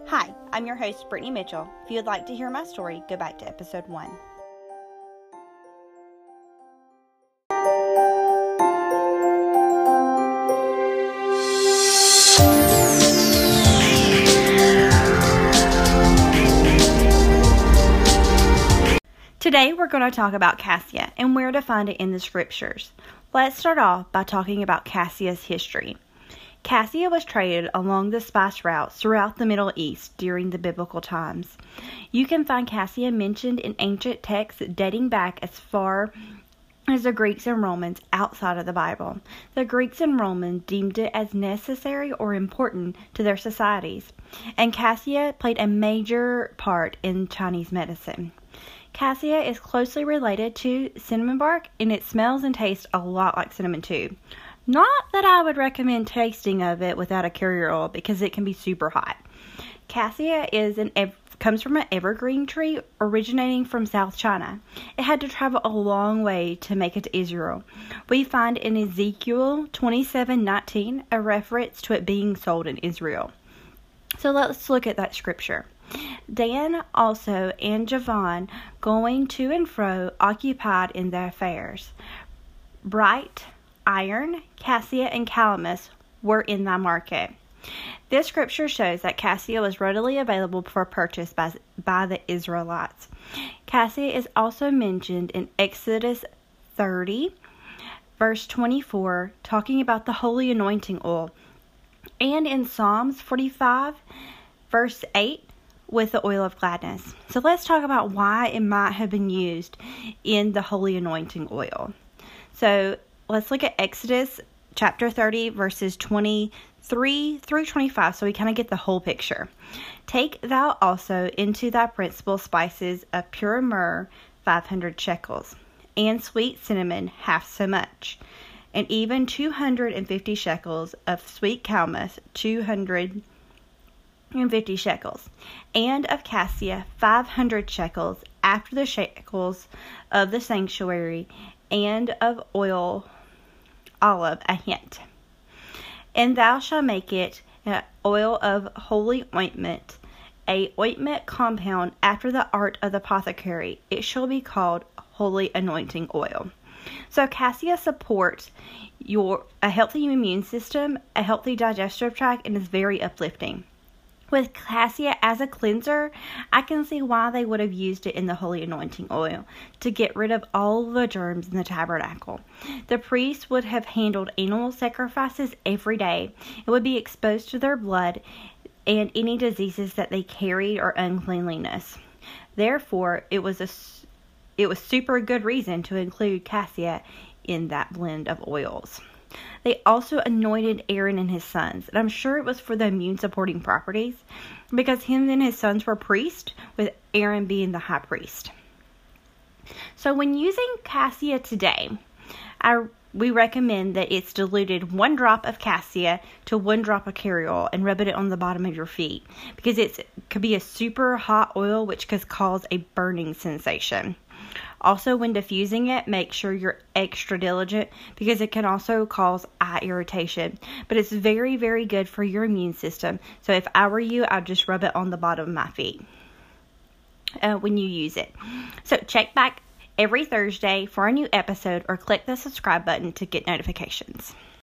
Hi, I'm your host, Brittany Mitchell. If you would like to hear my story, go back to episode 1. Today we're going to talk about cassia and where to find it in the scriptures. Let's start off by talking about cassia's history. Cassia was traded along the spice routes throughout the Middle East during the biblical times. You can find cassia mentioned in ancient texts dating back as far as the Greeks and Romans outside of the Bible. The Greeks and Romans deemed it as necessary or important to their societies, and cassia played a major part in Chinese medicine. Cassia is closely related to cinnamon bark, and it smells and tastes a lot like cinnamon too. Not that I would recommend tasting of it without a carrier oil because it can be super hot. Cassia comes from an evergreen tree originating from South China. It had to travel a long way to make it to Israel. We find in Ezekiel 27:19 a reference to it being sold in Israel. So let's look at that scripture. Dan also and Javan, going to and fro, occupied in their affairs. Bright, iron, cassia, and calamus were in thy market. This scripture shows that cassia was readily available for purchase by the Israelites. Cassia is also mentioned in Exodus 30, verse 24, talking about the holy anointing oil, and in Psalms 45, verse 8, with the oil of gladness. So let's talk about why it might have been used in the holy anointing oil. So let's look at Exodus chapter 30, verses 23 through 25, so we kind of get the whole picture. Take thou also into thy principal spices of pure myrrh 500 shekels, and sweet cinnamon half so much, and even 250 shekels of sweet calamus 250 shekels, and of cassia 500 shekels after the shekels of the sanctuary, and of olive a hint. And thou shalt make it an oil of holy ointment, a ointment compound after the art of the apothecary. It shall be called holy anointing oil. So cassia supports a healthy immune system, a healthy digestive tract, and is very uplifting. With cassia as a cleanser, I can see why they would have used it in the holy anointing oil, to get rid of all the germs in the tabernacle. The priests would have handled animal sacrifices every day. It would be exposed to their blood and any diseases that they carried or uncleanliness. Therefore, it was super good reason to include cassia in that blend of oils. They also anointed Aaron and his sons, and I'm sure it was for the immune supporting properties, because him and his sons were priests, with Aaron being the high priest. So when using cassia today, we recommend that it's diluted 1 drop of cassia to 1 drop of carrier oil and rub it on the bottom of your feet, because it could be a super hot oil which could cause a burning sensation. Also, when diffusing it, make sure you're extra diligent because it can also cause eye irritation. But it's very, very good for your immune system. So if I were you, I'd just rub it on the bottom of my feet when you use it. So check back every Thursday for a new episode, or click the subscribe button to get notifications.